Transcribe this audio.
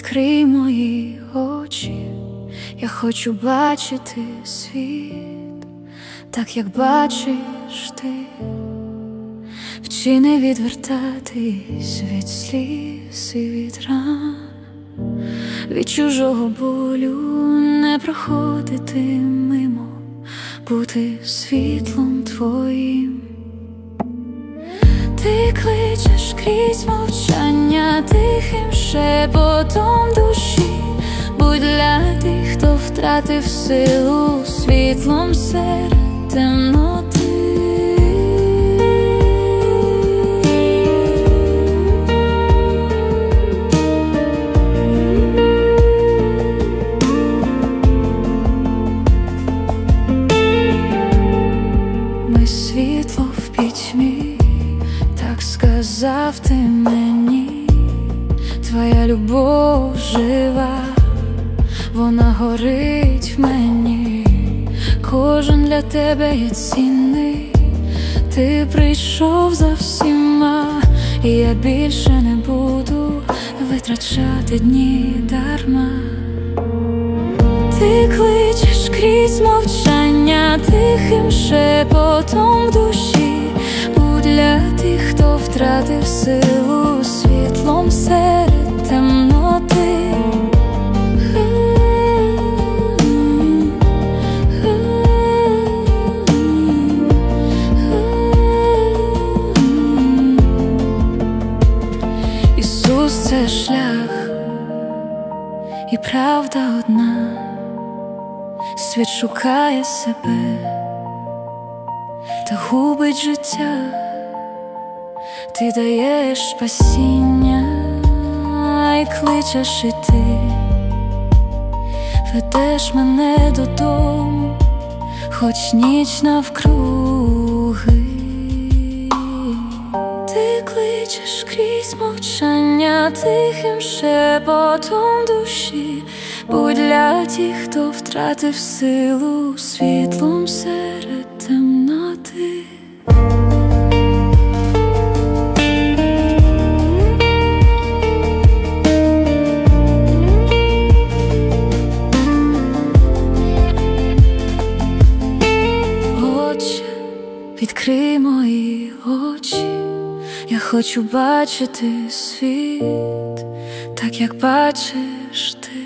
Відкрий мої очі, я хочу бачити світ, так як бачиш ти. Вчи не відвертатись від сліз і від ран, від чужого болю не проходити мимо, бути світлом твоїм. Ти кличеш крізь мовчання тихим шепотом душі. Будь для тих, хто втратив силу, світлом серед темноти. Ми світло в пітьмі, так сказав ти мені. Твоя любов жива, вона горить в мені. Кожен для тебе є цінний. Ти прийшов за всіма, і я більше не буду витрачати дні дарма. Ти кличеш крізь мовчання тихим шепотом душі. Будь для тих, хто втратив силу, світлом серед темноти. Ісус – це шлях і правда одна. Світ шукає себе та губить життя. Ти даєш спасіння і кличеш іти. Ведеш мене додому, хоч ніч навкруги. Ти кличеш крізь мовчання тихим шепотом душі. Будь для тих, хто втратив силу, світлом серед темноти. Отче, відкрий мої очі, я хочу бачити світ, так як бачиш ти.